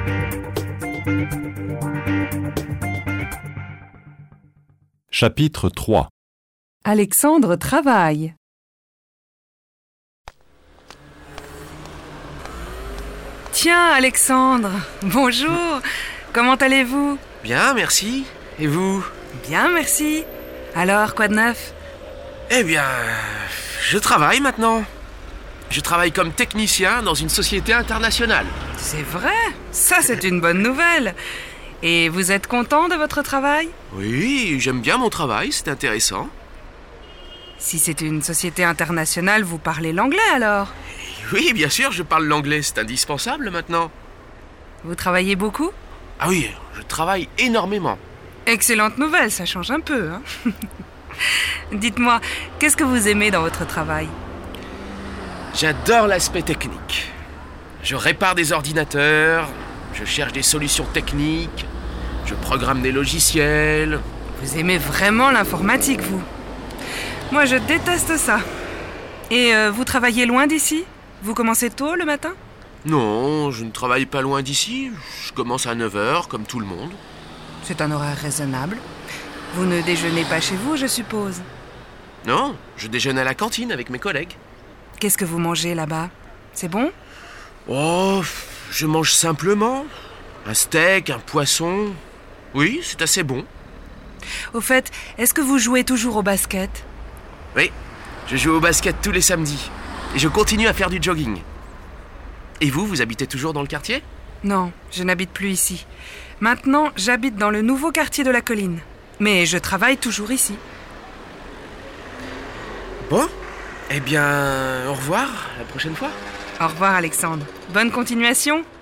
Chapitre 3. Alexandre travaille. Tiens, Alexandre, bonjour. Comment allez-vous? Bien, merci. Et vous? Bien, merci. Alors, quoi de neuf? Eh bien, je travaille maintenant. Je travaille comme technicien dans une société internationale. C'est vrai? Ça, c'est une bonne nouvelle. Et vous êtes content de votre travail? Oui, j'aime bien mon travail, c'est intéressant. Si c'est une société internationale, vous parlez l'anglais alors? Oui, bien sûr, je parle l'anglais, c'est indispensable maintenant. Vous travaillez beaucoup? Ah oui, je travaille énormément. Excellente nouvelle, ça change un peu, hein. Dites-moi, qu'est-ce que vous aimez dans votre travail? J'adore l'aspect technique. Je répare des ordinateurs, je cherche des solutions techniques, je programme des logiciels. Vous aimez vraiment l'informatique, vous? Moi, je déteste ça. Et vous travaillez loin d'ici? Vous commencez tôt le matin? Non, je ne travaille pas loin d'ici. Je commence à 9h, comme tout le monde. C'est un horaire raisonnable. Vous ne déjeunez pas chez vous, je suppose? Non, je déjeune à la cantine avec mes collègues. Qu'est-ce que vous mangez là-bas? C'est bon? Oh, je mange simplement. Un steak, un poisson. Oui, c'est assez bon. Au fait, est-ce que vous jouez toujours au basket? Oui, je joue au basket tous les samedis. Et je continue à faire du jogging. Et vous habitez toujours dans le quartier? Non, je n'habite plus ici. Maintenant, j'habite dans le nouveau quartier de la colline. Mais je travaille toujours ici. Bon, eh bien, au revoir, à la prochaine fois. Au revoir, Alexandre. Bonne continuation.